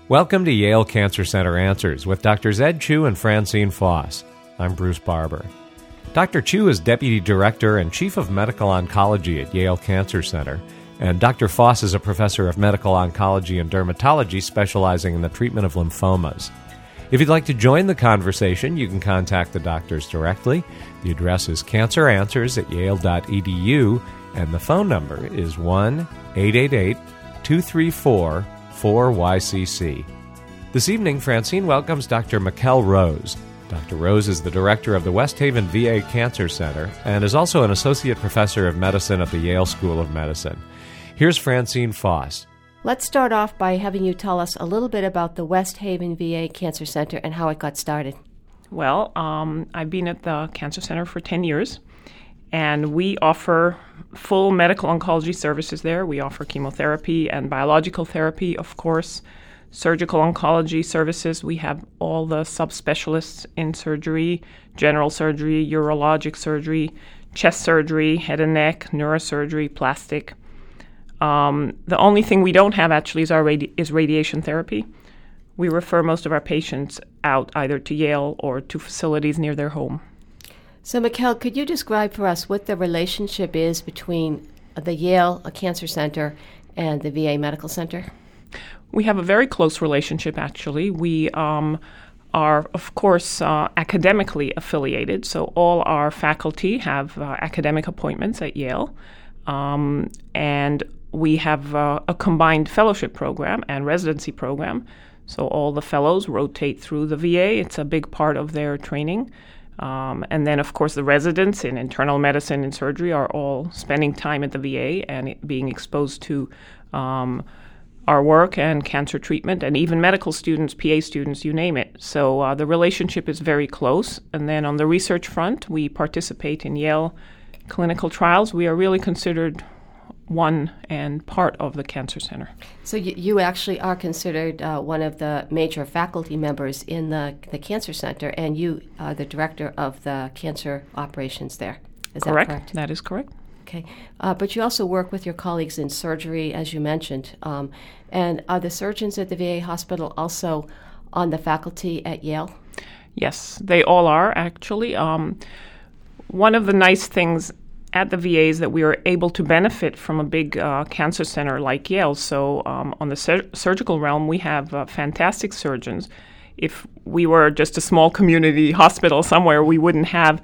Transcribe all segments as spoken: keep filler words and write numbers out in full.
Welcome to Yale Cancer Center Answers with Doctors Ed Chu and Francine Foss. I'm Bruce Barber. Doctor Chu is Deputy Director and Chief of Medical Oncology at Yale Cancer Center, and Doctor Foss is a Professor of Medical Oncology and Dermatology specializing in the treatment of lymphomas. If you'd like to join the conversation, you can contact the doctors directly. The address is cancer answers at yale dot e d u, and the phone number is one eight eight eight, two three four, four Y C C. This evening, Francine welcomes Doctor Mikkel Rose. Doctor Rose is the director of the West Haven V A Cancer Center and is also an associate professor of medicine at the Yale School of Medicine. Here's Francine Foss. Let's start off by having you tell us a little bit about the West Haven V A Cancer Center and how it got started. Well, um, I've been at the Cancer Center for ten years, and we offer full medical oncology services there. We offer chemotherapy and biological therapy, of course, surgical oncology services. We have all the subspecialists in surgery, general surgery, urologic surgery, chest surgery, head and neck, neurosurgery, plastic. Um, the only thing we don't have actually is our radi- is radiation therapy. We refer most of our patients out either to Yale or to facilities near their home. So, Mikkel, could you describe for us what the relationship is between the Yale Cancer Center and the V A Medical Center? We have a very close relationship, actually. We um, are, of course, uh, academically affiliated, so all our faculty have uh, academic appointments at Yale, um, and we have uh, a combined fellowship program and residency program, so all the fellows rotate through the V A. It's a big part of their training. Um, and then, of course, the residents in internal medicine and surgery are all spending time at the V A and it being exposed to um, our work and cancer treatment, and even medical students, P A students, you name it. So uh, the relationship is very close. And then on the research front, we participate in Yale clinical trials. We are really considered one and part of the Cancer Center. So you, you actually are considered uh, one of the major faculty members in the, the Cancer Center, and you are the director of the cancer operations there. Is correct. that correct? That is correct. Okay. Uh, but you also work with your colleagues in surgery, as you mentioned. Um, and are the surgeons at the V A hospital also on the faculty at Yale? Yes, they all are, actually. Um, one of the nice things at the V A is that we are able to benefit from a big uh, cancer center like Yale. So um, on the sur- surgical realm, we have uh, fantastic surgeons. If we were just a small community hospital somewhere, we wouldn't have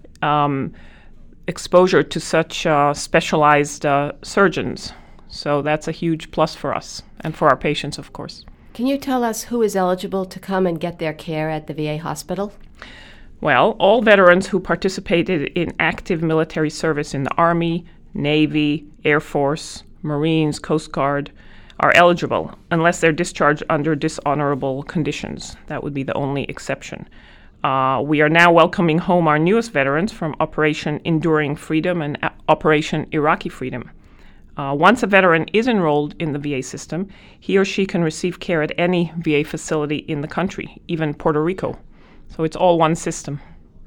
um, exposure to such uh, specialized uh, surgeons. So that's a huge plus for us and for our patients, of course. Can you tell us who is eligible to come and get their care at the V A hospital? Well, all veterans who participated in active military service in the Army, Navy, Air Force, Marines, Coast Guard are eligible unless they're discharged under dishonorable conditions. That would be the only exception. Uh, we are now welcoming home our newest veterans from Operation Enduring Freedom and A- Operation Iraqi Freedom. Uh, once a veteran is enrolled in the V A system, he or she can receive care at any V A facility in the country, even Puerto Rico. So it's all one system.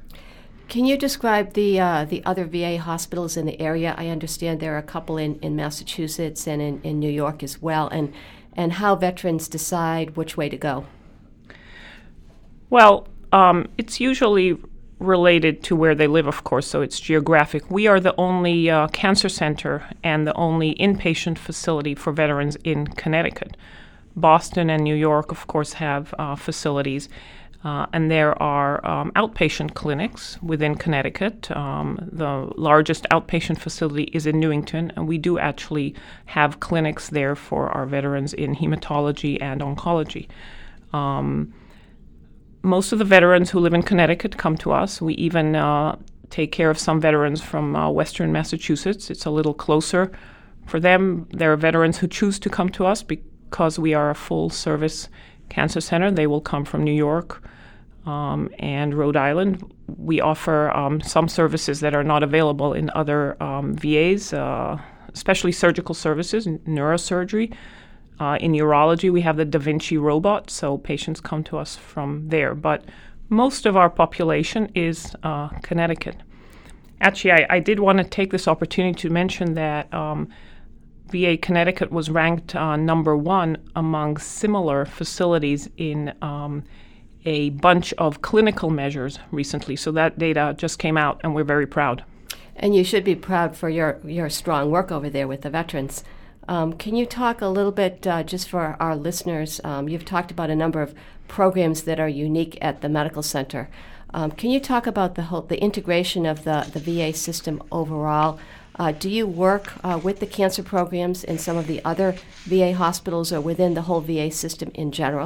Can you describe the uh, the other V A hospitals in the area? I understand there are a couple in, in Massachusetts and in, in New York as well, and, and how veterans decide which way to go. Well, um, it's usually related to where they live, of course, so it's geographic. We are the only uh, cancer center and the only inpatient facility for veterans in Connecticut. Boston and New York, of course, have uh, facilities. Uh, and there are um, outpatient clinics within Connecticut. Um, the largest outpatient facility is in Newington, and we do actually have clinics there for our veterans in hematology and oncology. Um, most of the veterans who live in Connecticut come to us. We even uh, take care of some veterans from uh, western Massachusetts. It's a little closer for them. There are veterans who choose to come to us because we are a full-service cancer center. They will come from New York, Um, and Rhode Island. We offer um, some services that are not available in other um, V As, uh, especially surgical services, neurosurgery. Uh, in urology, we have the Da Vinci robot, so patients come to us from there. But most of our population is uh, Connecticut. Actually, I, I did want to take this opportunity to mention that um, V A Connecticut was ranked uh, number one among similar facilities in um, a bunch of clinical measures recently. So that data just came out, and we're very proud. And you should be proud for your, your strong work over there with the veterans. Um, can you talk a little bit, uh, just for our listeners, um, you've talked about a number of programs that are unique at the medical center. Um, can you talk about the whole, the integration of the, the V A system overall? Uh, do you work uh, with the cancer programs in some of the other V A hospitals or within the whole V A system in general?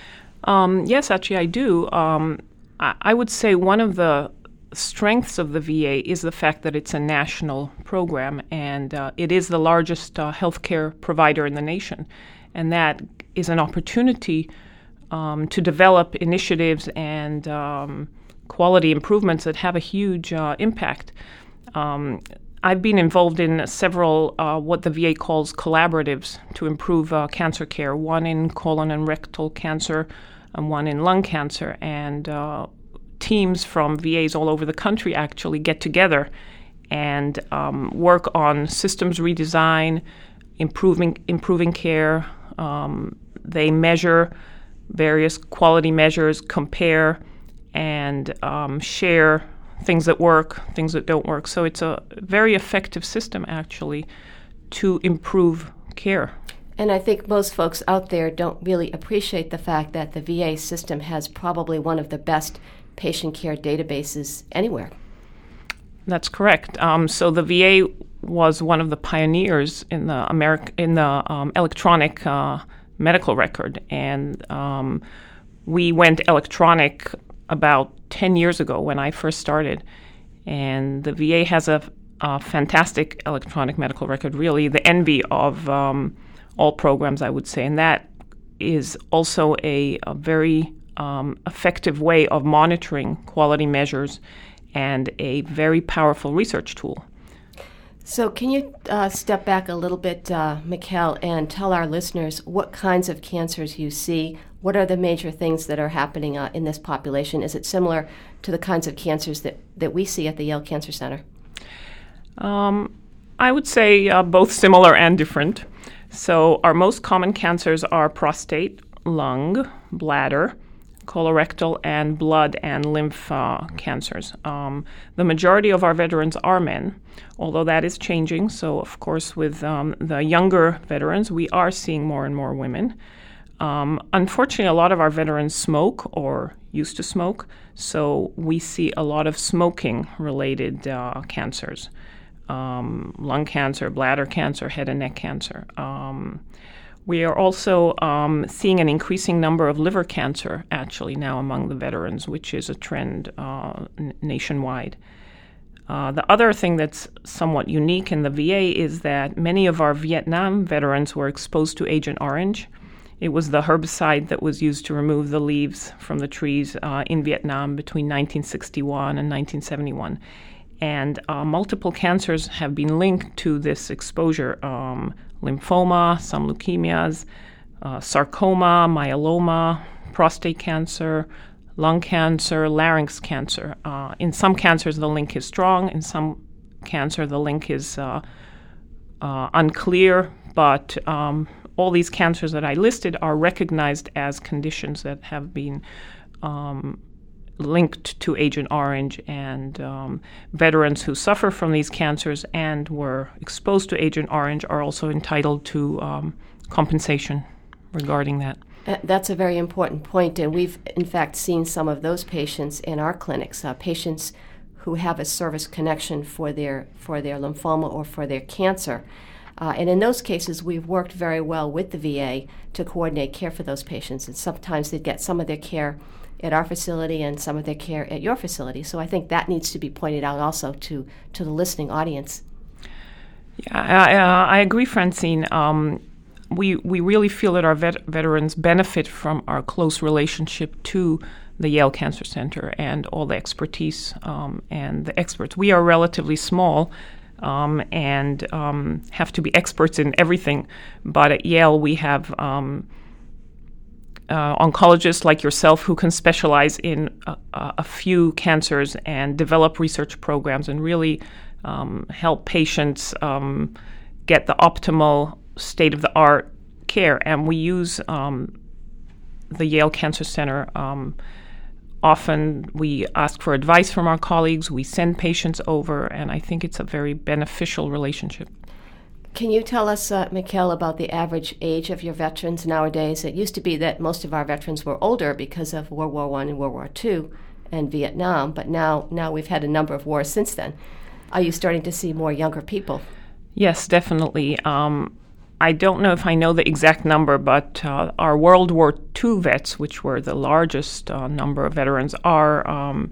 Um, yes, actually I do. Um, I, I would say one of the strengths of the V A is the fact that it's a national program, and uh, it is the largest uh, healthcare provider in the nation. And that is an opportunity um, to develop initiatives and um, quality improvements that have a huge uh, impact. Um, I've been involved in several uh, what the V A calls collaboratives to improve uh, cancer care, one in colon and rectal cancer and one in lung cancer. And uh, teams from V As all over the country actually get together and um, work on systems redesign, improving improving care. Um, they measure various quality measures, compare, and um, share things that work, things that don't work. So it's a very effective system, actually, to improve care. And I think most folks out there don't really appreciate the fact that the V A system has probably one of the best patient care databases anywhere. That's correct. Um, so the V A was one of the pioneers in the America in the um, electronic uh, medical record, and um, we went electronic about ten years ago when I first started. And the V A has a, a fantastic electronic medical record, really the envy of um, all programs, I would say, and that is also a, a very um, effective way of monitoring quality measures and a very powerful research tool. So can you uh, step back a little bit, uh, Mikkel, and tell our listeners what kinds of cancers you see? What are the major things that are happening uh, in this population? Is it similar to the kinds of cancers that, that we see at the Yale Cancer Center? Um, I would say uh, both similar and different. So our most common cancers are prostate, lung, bladder, colorectal, and blood and lymph uh, cancers. Um, the majority of our veterans are men, although that is changing. So, of course, with um, the younger veterans, we are seeing more and more women. Um, unfortunately, a lot of our veterans smoke or used to smoke, so we see a lot of smoking-related uh, cancers, um, lung cancer, bladder cancer, head and neck cancer. Um, We are also um, seeing an increasing number of liver cancer, actually, now among the veterans, which is a trend uh, n- nationwide. Uh, the other thing that's somewhat unique in the V A is that many of our Vietnam veterans were exposed to Agent Orange. It was the herbicide that was used to remove the leaves from the trees uh, in Vietnam between nineteen sixty-one and nineteen seventy-one. And uh, multiple cancers have been linked to this exposure. Um, lymphoma, some leukemias, uh, sarcoma, myeloma, prostate cancer, lung cancer, larynx cancer. Uh, in some cancers, the link is strong. In some cancer, the link is uh, uh, unclear. But um, all these cancers that I listed are recognized as conditions that have been um, linked to Agent Orange, and um, veterans who suffer from these cancers and were exposed to Agent Orange are also entitled to um, compensation regarding that. Uh, That's a very important point, and we've in fact seen some of those patients in our clinics, uh, patients who have a service connection for their for their lymphoma or for their cancer. Uh, and in those cases, we've worked very well with the V A to coordinate care for those patients, and sometimes they get some of their care at our facility and some of their care at your facility. So I think that needs to be pointed out also to, to the listening audience. Yeah, I, uh, I agree, Francine. Um, we we really feel that our vet- veterans benefit from our close relationship to the Yale Cancer Center and all the expertise um, and the experts. We are relatively small um, and um, have to be experts in everything, but at Yale we have um, Uh, oncologists like yourself who can specialize in a, a few cancers and develop research programs and really um, help patients um, get the optimal state-of-the-art care. And we use um, the Yale Cancer Center. Um, often we ask for advice from our colleagues. We send patients over, and I think it's a very beneficial relationship. Can you tell us, uh, Mikkel, about the average age of your veterans nowadays? It used to be that most of our veterans were older because of World War One and World War Two and Vietnam, but now, now we've had a number of wars since then. Are you starting to see more younger people? Yes, definitely. Um, I don't know if I know the exact number, but uh, our World War Two vets, which were the largest uh, number of veterans, are um,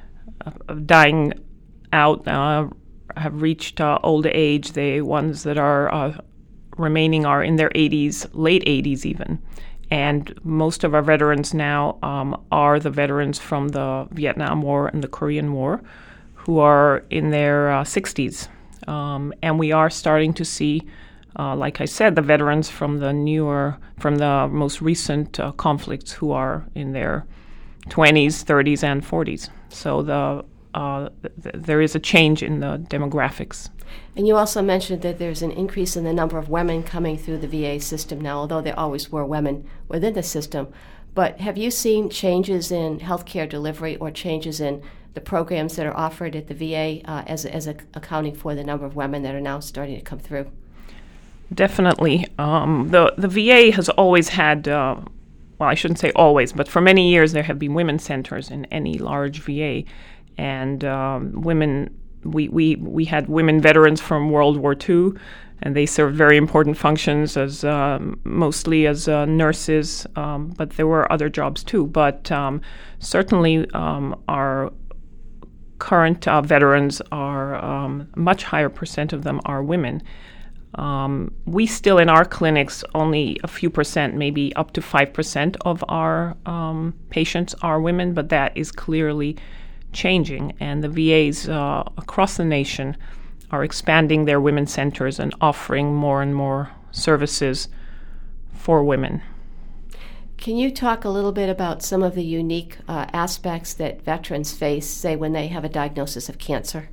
dying out, uh, have reached uh, old age. The ones that are uh, remaining are in their eighties, late eighties even. And most of our veterans now um, are the veterans from the Vietnam War and the Korean War, who are in their uh, sixties. Um, and we are starting to see, uh, like I said, the veterans from the newer, from the most recent uh, conflicts who are in their twenties, thirties, and forties. So the uh, th- there is a change in the demographics. And you also mentioned that there's an increase in the number of women coming through the V A system now, although there always were women within the system. But have you seen changes in healthcare delivery or changes in the programs that are offered at the V A uh, as, as a, accounting for the number of women that are now starting to come through? Definitely. Um, the, the V A has always had, uh, well, I shouldn't say always, but for many years there have been women's centers in any large V A. And um, women, we, we, we had women veterans from World War Two, and they served very important functions as um, mostly as uh, nurses, um, but there were other jobs too. But um, certainly um, our current uh, veterans are um, a much higher percent of them are women. Um, we still in our clinics, only a few percent, maybe up to five percent of our um, patients are women, but that is clearly changing. And the V As uh, across the nation are expanding their women's centers and offering more and more services for women. Can you talk a little bit about some of the unique uh, aspects that veterans face, say, when they have a diagnosis of cancer?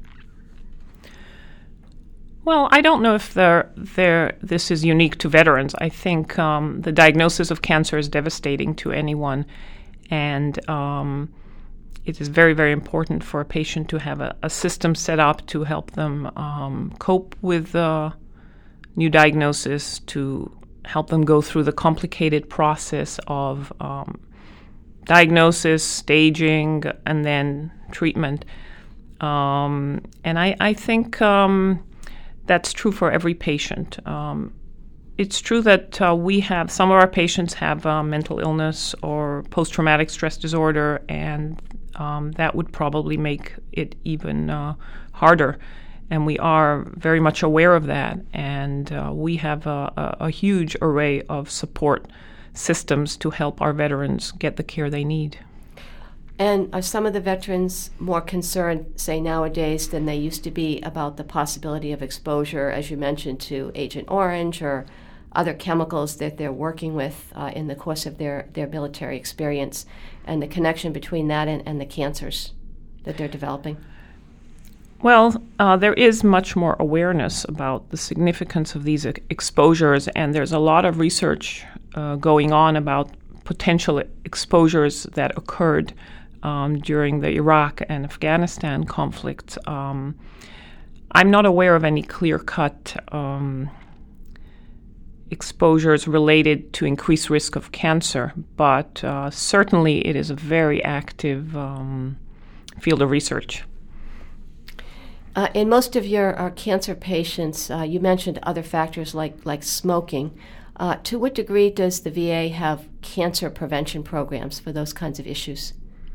Well, I don't know if they're, they're, this is unique to veterans. I think um, the diagnosis of cancer is devastating to anyone, and um, it is very, very important for a patient to have a, a system set up to help them um, cope with the new diagnosis, to help them go through the complicated process of um, diagnosis, staging, and then treatment. Um, and I, I think um, that's true for every patient. Um, it's true that uh, we have, some of our patients have uh, mental illness or post-traumatic stress disorder, and um, that would probably make it even uh, harder. And we are very much aware of that, and uh, we have a, a, a huge array of support systems to help our veterans get the care they need. And are some of the veterans more concerned, say, nowadays than they used to be about the possibility of exposure, as you mentioned, to Agent Orange or other chemicals that they're working with uh, in the course of their, their military experience, and the connection between that and, and the cancers that they're developing? Well, uh, there is much more awareness about the significance of these e- exposures, and there's a lot of research uh, going on about potential exposures that occurred um, during the Iraq and Afghanistan conflicts. Um, I'm not aware of any clear-cut um, exposures related to increased risk of cancer, but uh, certainly it is a very active um, field of research. Uh, in most of your uh, cancer patients, uh, you mentioned other factors like, like smoking. Uh, to what degree does the V A have cancer prevention programs for those kinds of issues?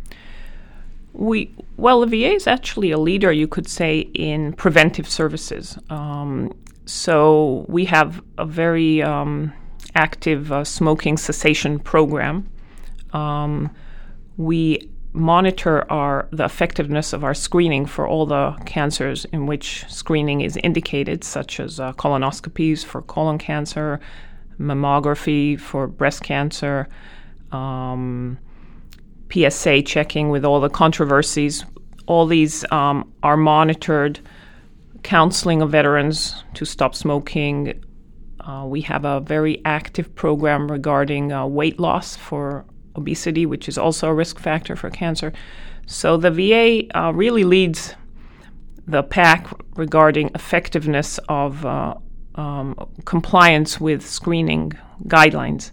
We well, the V A is actually a leader, you could say, in preventive services. Um, so we have a very um, active uh, smoking cessation program. Um, we monitor our the effectiveness of our screening for all the cancers in which screening is indicated, such as uh, colonoscopies for colon cancer, mammography for breast cancer, um, P S A checking with all the controversies. All these um, are monitored counseling of veterans to stop smoking. Uh, we have a very active program regarding uh, weight loss for obesity, which is also a risk factor for cancer. So the V A uh, really leads the pack regarding effectiveness of uh, um, compliance with screening guidelines.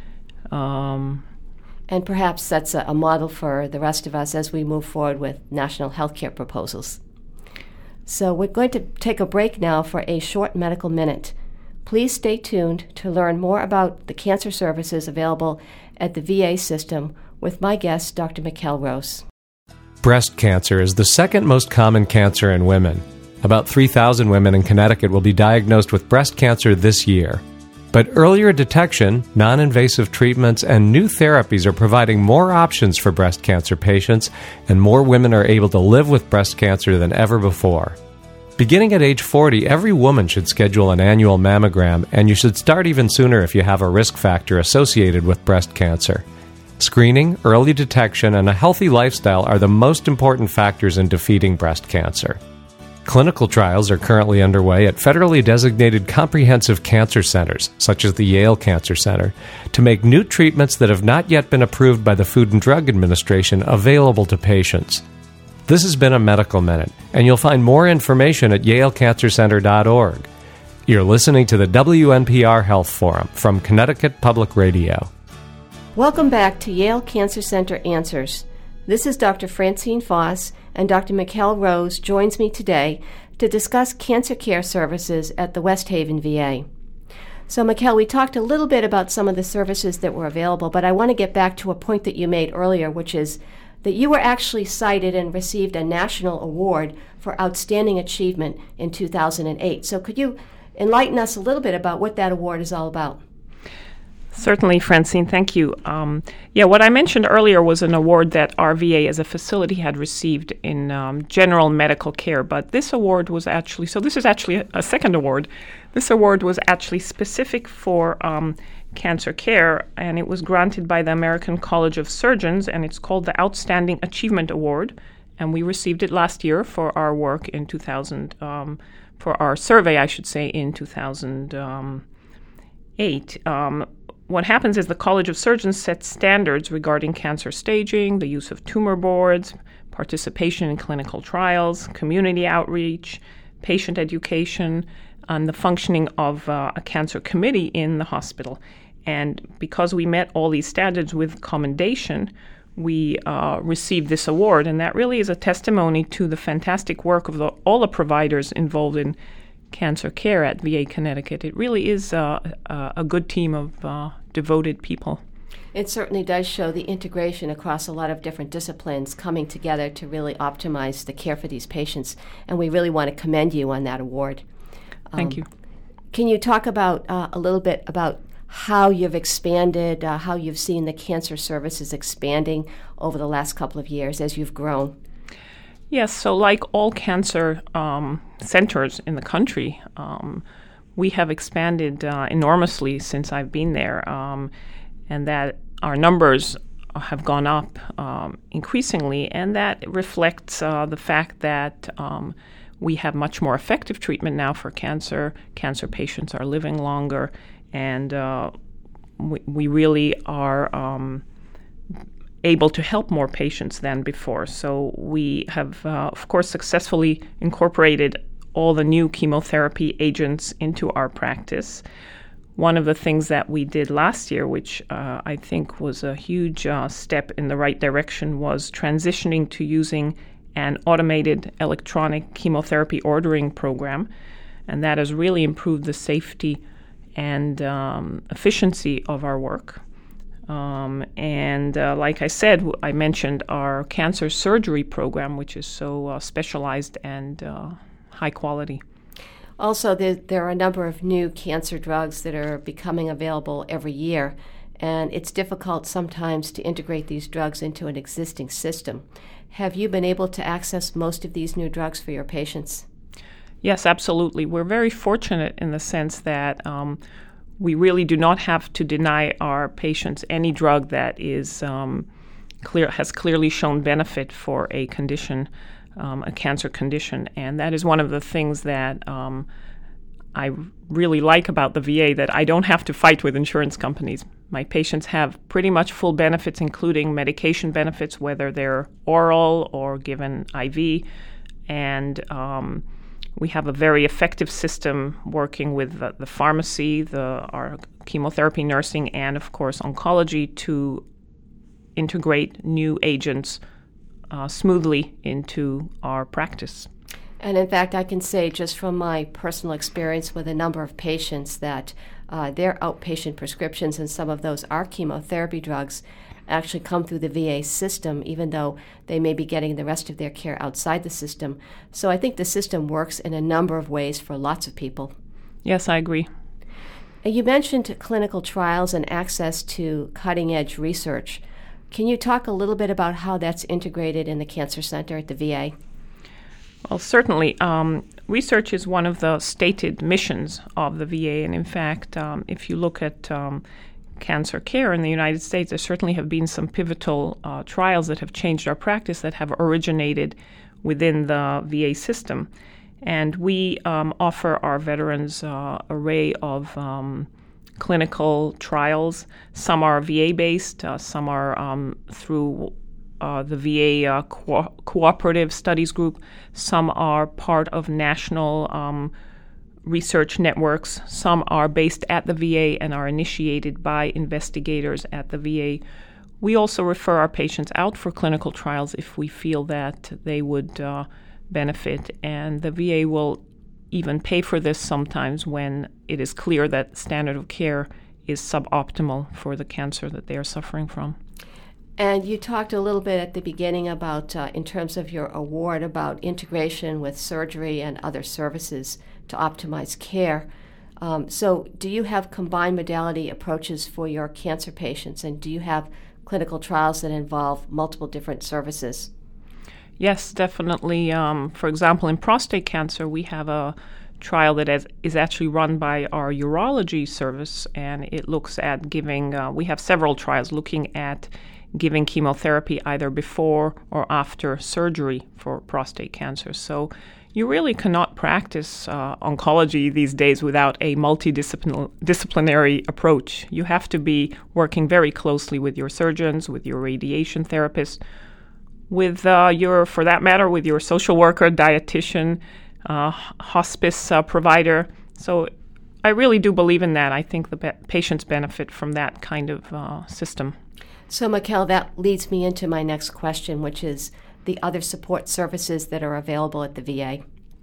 Um, and perhaps that's a, a model for the rest of us as we move forward with national healthcare proposals. So we're going to take a break now for a short medical minute. Please stay tuned to learn more about the cancer services available at the V A system with my guest, Doctor Mikkel Rose. Breast cancer is the second most common cancer in women. About three thousand women in Connecticut will be diagnosed with breast cancer this year. But earlier detection, non-invasive treatments, and new therapies are providing more options for breast cancer patients, and more women are able to live with breast cancer than ever before. Beginning at age forty, every woman should schedule an annual mammogram, and you should start even sooner if you have a risk factor associated with breast cancer. Screening, early detection, and a healthy lifestyle are the most important factors in defeating breast cancer. Clinical trials are currently underway at federally designated comprehensive cancer centers, such as the Yale Cancer Center, to make new treatments that have not yet been approved by the Food and Drug Administration available to patients. This has been a Medical Minute, and you'll find more information at yale cancer center dot org. You're listening to the W N P R Health Forum from Connecticut Public Radio. Welcome back to Yale Cancer Center Answers. This is Doctor Francine Foss, and Doctor Mikkel Rose joins me today to discuss cancer care services at the West Haven V A. So, Mikkel, we talked a little bit about some of the services that were available, but I want to get back to a point that you made earlier, which is that you were actually cited and received a national award for outstanding achievement in two thousand eight. So could you enlighten us a little bit about what that award is all about? Certainly, Francine, thank you. Um, yeah, what I mentioned earlier was an award that our V A as a facility had received in um, general medical care, but this award was actually, so this is actually a, a second award. This award was actually specific for um, cancer care, and it was granted by the American College of Surgeons, and it's called the Outstanding Achievement Award, and we received it last year for our work in two thousand, um, for our survey, I should say, in two thousand eight. Um, What happens is the College of Surgeons sets standards regarding cancer staging, the use of tumor boards, participation in clinical trials, community outreach, patient education, and the functioning of uh, a cancer committee in the hospital. And because we met all these standards with commendation, we uh, received this award. And that really is a testimony to the fantastic work of the, all the providers involved in cancer care at V A Connecticut. It really is uh, a, a good team of uh, devoted people. It certainly does show the integration across a lot of different disciplines coming together to really optimize the care for these patients, and we really want to commend you on that award. Thank um, you. Can you talk about uh, a little bit about how you've expanded, uh, how you've seen the cancer services expanding over the last couple of years as you've grown? Yes, so like all cancer um, centers in the country, um, we have expanded uh, enormously since I've been there, um, and that our numbers have gone up um, increasingly, and that reflects uh, the fact that um, we have much more effective treatment now for cancer. Cancer patients are living longer, and uh, we, we really are um, able to help more patients than before. So we have, uh, of course, successfully incorporated all the new chemotherapy agents into our practice. One of the things that we did last year, which uh, I think was a huge uh, step in the right direction, was transitioning to using an automated electronic chemotherapy ordering program, and that has really improved the safety and um, efficiency of our work. Um, and uh, like I said, I mentioned our cancer surgery program, which is so uh, specialized and uh, high quality. Also, there, there are a number of new cancer drugs that are becoming available every year, and it's difficult sometimes to integrate these drugs into an existing system. Have you been able to access most of these new drugs for your patients? Yes, absolutely. We're very fortunate in the sense that um, we really do not have to deny our patients any drug that is um, clear has clearly shown benefit for a condition. um, a cancer condition. And that is one of the things that um, I really like about the V A, that I don't have to fight with insurance companies. My patients have pretty much full benefits, including medication benefits, whether they're oral or given I V. And um, we have a very effective system working with the, the pharmacy, the our chemotherapy nursing, and, of course, oncology to integrate new agents uh, smoothly into our practice. And in fact, I can say just from my personal experience with a number of patients that uh, their outpatient prescriptions, and some of those are chemotherapy drugs, actually come through the V A system, even though they may be getting the rest of their care outside the system. So I think the system works in a number of ways for lots of people. Yes, I agree. You mentioned clinical trials and access to cutting-edge research. Can you talk a little bit about how that's integrated in the Cancer Center at the V A? Well, certainly. Um, research is one of the stated missions of the V A, and in fact, um, if you look at um, cancer care in the United States, there certainly have been some pivotal uh, trials that have changed our practice that have originated within the V A system. And we um, offer our veterans uh, array of um, clinical trials. Some are V A-based, uh, some are um, through Uh, the V A uh, co- Cooperative Studies Group. Some are part of national um, research networks. Some are based at the V A and are initiated by investigators at the V A. We also refer our patients out for clinical trials if we feel that they would uh, benefit, and the V A will even pay for this sometimes when it is clear that standard of care is suboptimal for the cancer that they are suffering from. And you talked a little bit at the beginning about, uh, in terms of your award, about integration with surgery and other services to optimize care. Um, so do you have combined modality approaches for your cancer patients, and do you have clinical trials that involve multiple different services? Yes, definitely. Um, for example, in prostate cancer, we have a trial that is, is actually run by our urology service, and it looks at giving, uh, we have several trials looking at giving chemotherapy either before or after surgery for prostate cancer. So you really cannot practice uh, oncology these days without a multidisciplinary approach. You have to be working very closely with your surgeons, with your radiation therapist, with uh, your, for that matter, with your social worker, dietitian, uh, hospice uh, provider. So I really do believe in that. I think the be- patients benefit from that kind of uh, system. So, Mikkel, that leads me into my next question, which is the other support services that are available at the V A.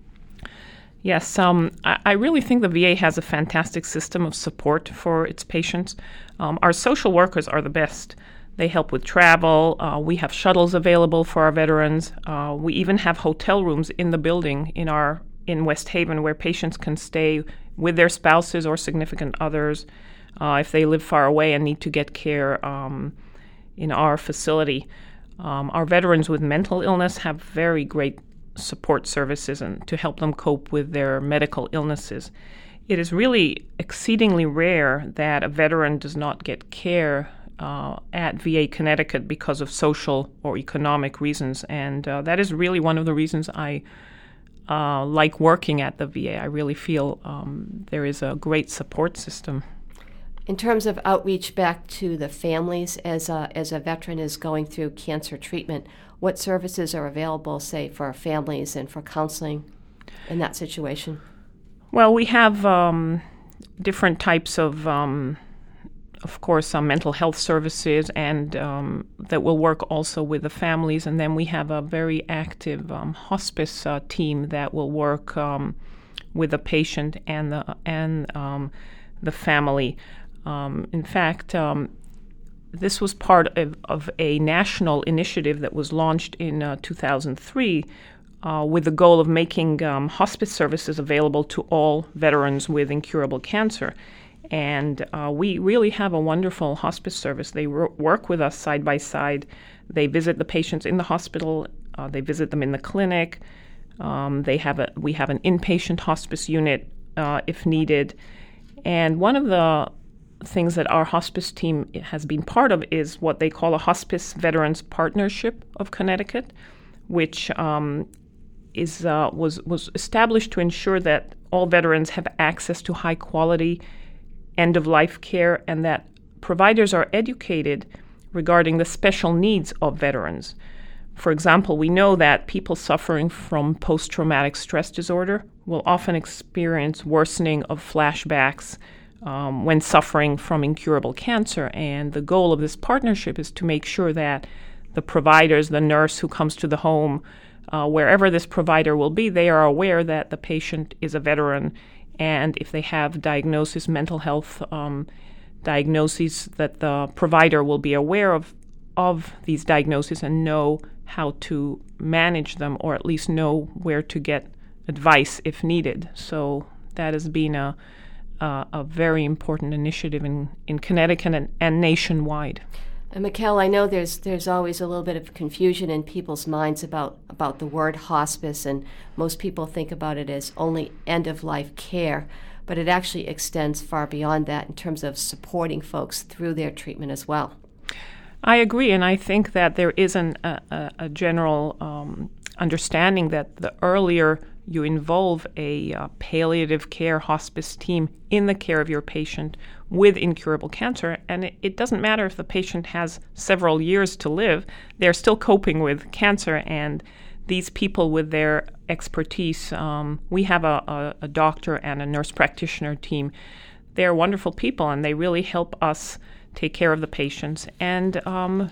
Yes, um, I, I really think the V A has a fantastic system of support for its patients. Um, our social workers are the best. They help with travel. Uh, we have shuttles available for our veterans. Uh, we even have hotel rooms in the building in our in West Haven where patients can stay with their spouses or significant others uh, if they live far away and need to get care um, in our facility. Um, our veterans with mental illness have very great support services and to help them cope with their medical illnesses. It is really exceedingly rare that a veteran does not get care uh, at V A Connecticut because of social or economic reasons, and uh, that is really one of the reasons I uh, like working at the V A. I really feel um, there is a great support system. In terms of outreach back to the families as a, as a veteran is going through cancer treatment, what services are available, say, for families and for counseling in that situation? Well, we have um, different types of, um, of course, some mental health services, and um, that will work also with the families. And then we have a very active um, hospice uh, team that will work um, with the patient and the and um, the family. Um, in fact, um, this was part of, of a national initiative that was launched in uh, two thousand three uh, with the goal of making um, hospice services available to all veterans with incurable cancer. And uh, we really have a wonderful hospice service. They ro- work with us side by side. They visit the patients in the hospital. Uh, they visit them in the clinic. Um, they have a we have an inpatient hospice unit uh, if needed. And one of the things that our hospice team has been part of is what they call a Hospice Veterans Partnership of Connecticut, which um, is uh, was was established to ensure that all veterans have access to high quality end of life care, and that providers are educated regarding the special needs of veterans. For example, we know that people suffering from post-traumatic stress disorder will often experience worsening of flashbacks um, when suffering from incurable cancer. And the goal of this partnership is to make sure that the providers, the nurse who comes to the home, uh, wherever this provider will be, they are aware that the patient is a veteran. And if they have diagnosis, mental health um, diagnoses, that the provider will be aware of, of these diagnoses and know how to manage them, or at least know where to get advice if needed. So that has been a a, a very important initiative in, in Connecticut and, and nationwide. And Mikkel, I know there's there's always a little bit of confusion in people's minds about, about the word hospice, and most people think about it as only end-of-life care, but it actually extends far beyond that in terms of supporting folks through their treatment as well. I agree, and I think that there is an, a, a general um, understanding that the earlier you involve a uh, palliative care hospice team in the care of your patient with incurable cancer, and it, it doesn't matter if the patient has several years to live, they're still coping with cancer, and these people with their expertise, um, we have a, a, a doctor and a nurse practitioner team. They're wonderful people, and they really help us take care of the patients. And um,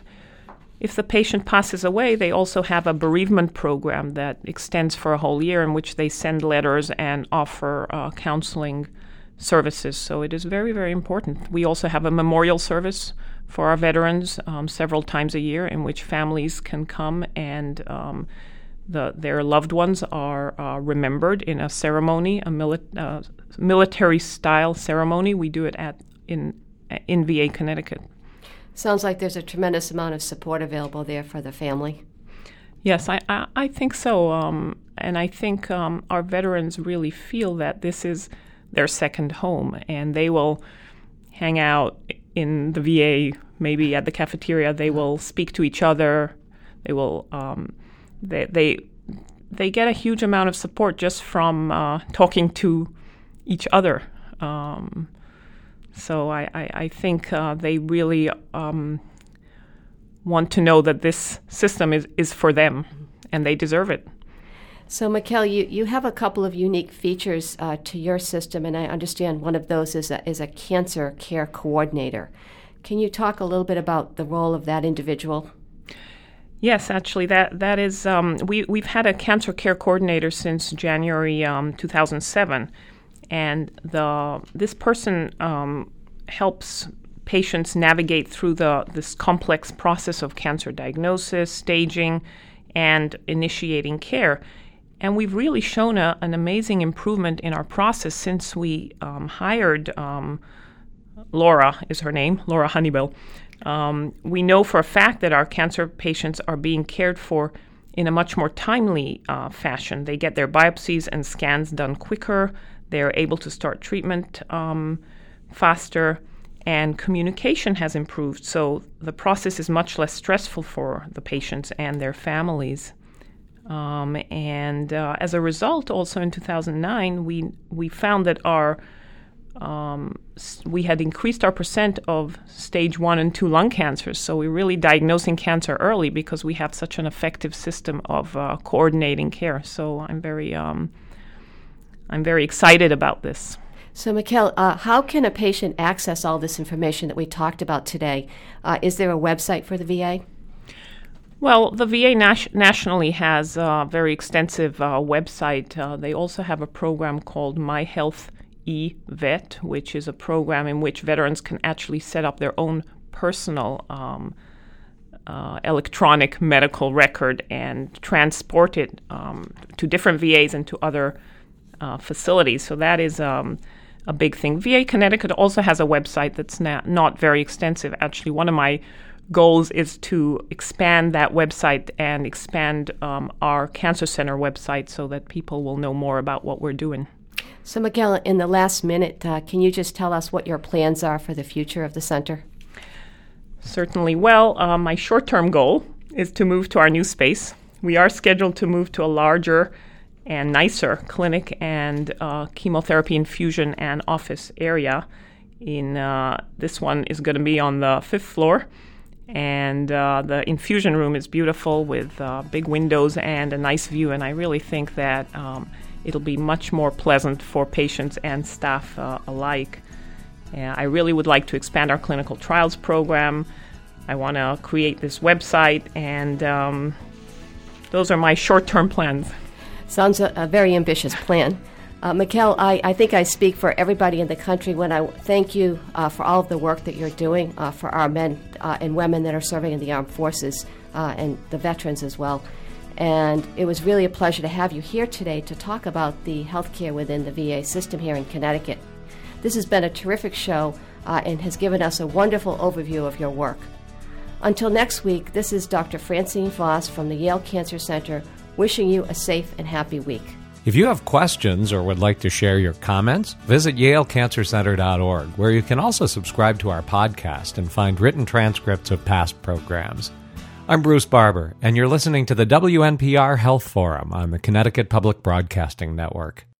if the patient passes away, they also have a bereavement program that extends for a whole year, in which they send letters and offer uh, counseling services. So it is very, very important. We also have a memorial service for our veterans um, several times a year, in which families can come and um, the, their loved ones are uh, remembered in a ceremony, a mili- uh, military-style ceremony. We do it at in in V A Connecticut. Sounds like there's a tremendous amount of support available there for the family. Yes, I, I, I think so. Um, and I think um, our veterans really feel that this is their second home, and they will hang out in the V A, maybe at the cafeteria. They will speak to each other. They will um, they, they they get a huge amount of support just from uh, talking to each other. Um, So I, I, I think uh, they really um, want to know that this system is, is for them, and they deserve it. So, Mikkel, you, you have a couple of unique features uh, to your system, and I understand one of those is a, is a cancer care coordinator. Can you talk a little bit about the role of that individual? Yes, actually, that that is um, we we've had a cancer care coordinator since January um, two thousand seven. And the this person um, helps patients navigate through the this complex process of cancer diagnosis, staging, and initiating care. And we've really shown a, an amazing improvement in our process since we um, hired um, Laura, is her name, Laura Honeybell. Um, we know for a fact that our cancer patients are being cared for in a much more timely uh, fashion. They get their biopsies and scans done quicker. They're able to start treatment um, faster, and communication has improved. So the process is much less stressful for the patients and their families. Um, and uh, as a result, also in two thousand nine, we we found that our um, we had increased our percent of stage one and two lung cancers. So we're really diagnosing cancer early because we have such an effective system of uh, coordinating care. So I'm very um, I'm very excited about this. So, Mikkel, uh, how can a patient access all this information that we talked about today? Uh, is there a website for the V A? Well, the V A nas- nationally has a very extensive uh, website. Uh, they also have a program called My Health eVet, which is a program in which veterans can actually set up their own personal um, uh, electronic medical record and transport it um, to different V As and to other Uh, facilities. So that is um, a big thing. V A Connecticut also has a website that's na- not very extensive. Actually, one of my goals is to expand that website and expand um, our cancer center website so that people will know more about what we're doing. So, Mikkel, in the last minute, uh, can you just tell us what your plans are for the future of the center? Certainly. Well, uh, my short-term goal is to move to our new space. We are scheduled to move to a larger and nicer clinic and uh, chemotherapy infusion and office area. In uh, this one is going to be on the fifth floor, and uh, the infusion room is beautiful with uh, big windows and a nice view. And I really think that um, it'll be much more pleasant for patients and staff uh, alike. Uh, I really would like to expand our clinical trials program. I want to create this website, and um, those are my short-term plans. Sounds a, a very ambitious plan. Uh, Mikkel, I, I think I speak for everybody in the country when I thank you uh, for all of the work that you're doing uh, for our men uh, and women that are serving in the armed forces uh, and the veterans as well. And it was really a pleasure to have you here today to talk about the healthcare within the V A system here in Connecticut. This has been a terrific show uh, and has given us a wonderful overview of your work. Until next week, this is Doctor Francine Foss from the Yale Cancer Center wishing you a safe and happy week. If you have questions or would like to share your comments, visit yale cancer center dot org, where you can also subscribe to our podcast and find written transcripts of past programs. I'm Bruce Barber, and you're listening to the W N P R Health Forum on the Connecticut Public Broadcasting Network.